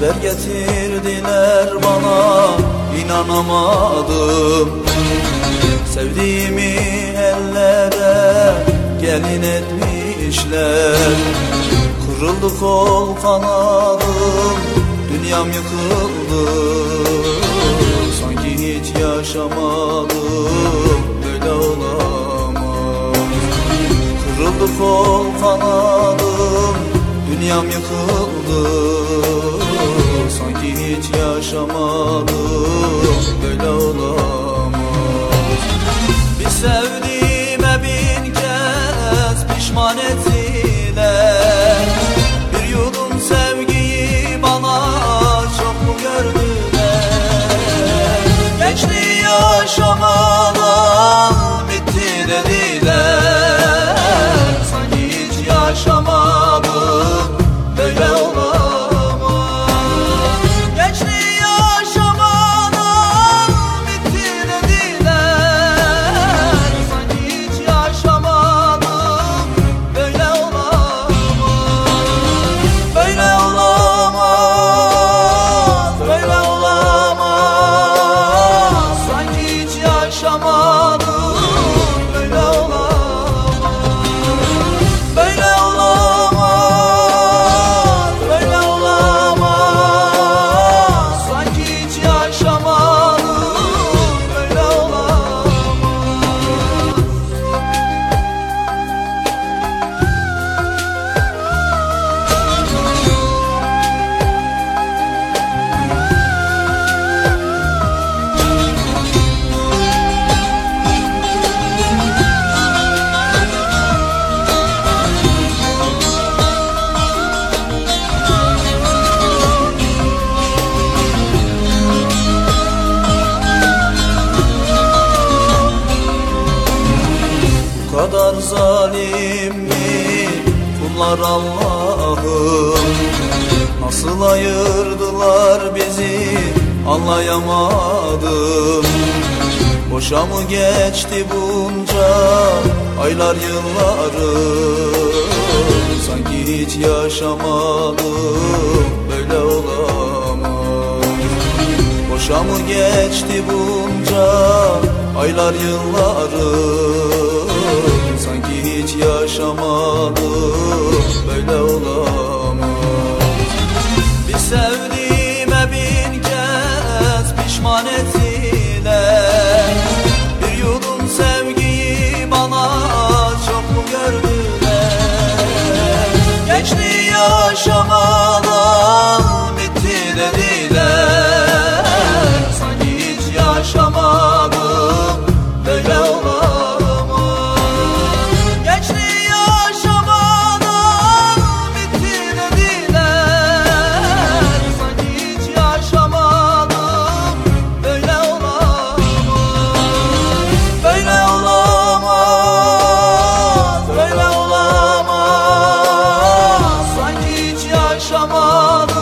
Haber getirdiler bana, inanamadım. Sevdiğimi ellere gelin etmişler. Kırıldı kol kanadım, dünyam yıkıldı. Sanki hiç yaşamadım, böyle olamaz. Kırıldı kol kanadım, dünyam yıkıldı. Sanki hiç yaşamadım, böyle olamaz. Bir sevdiğime bin kez pişman ettiler. Bir yudum sevgiyi bana çok mu gördüler? Gençliği yaşamadan bitti dediler. Sanki hiç yaşamadım, böyle olamaz. Gençliği yaşamadan bitti dediler. Sanki hiç yaşamadım, böyle olamaz. Böyle olamaz, böyle olamaz. Sanki hiç yaşamadım, böyle olamaz. Böyle olamaz, böyle olamaz. Sanki hiç yaşamadım, böyle olamaz. Bu kadar zalim mi kullar Allah'ım? Nasıl ayırdılar bizi anlayamadım. Boşa mı geçti bunca aylar yıllarım? Sanki hiç yaşamadım, böyle olamaz. Boşa mı geçti bunca aylar yıllarım? Sanki hiç yaşamadım, böyle olamaz. Bir sevdiğime bin kez pişman ettiler. Bir yudum sevgiyi bana çok mu gördüler? Gençliği yaşamadan bitti dediler. Sanki hiç yaşamadım, böyle olamaz. Gençliği yaşamadan bitti dediler. Sanki hiç yaşamadım, böyle olamaz. Böyle olamaz, böyle olamaz. Sanki hiç yaşamadım,